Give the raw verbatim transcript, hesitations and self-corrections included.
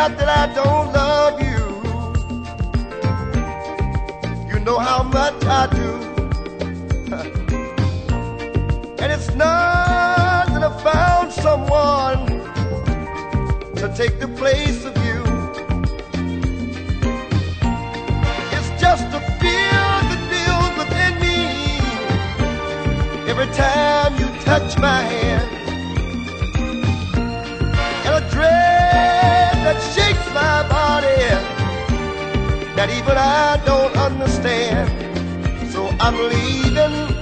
not that I don't love you. You know how much I do. And it's not that I found someone to take the place of you. It's just a fear that builds within me every time you touch my hand, and a dread that shakes my body that even I don't understand. So I'm leaving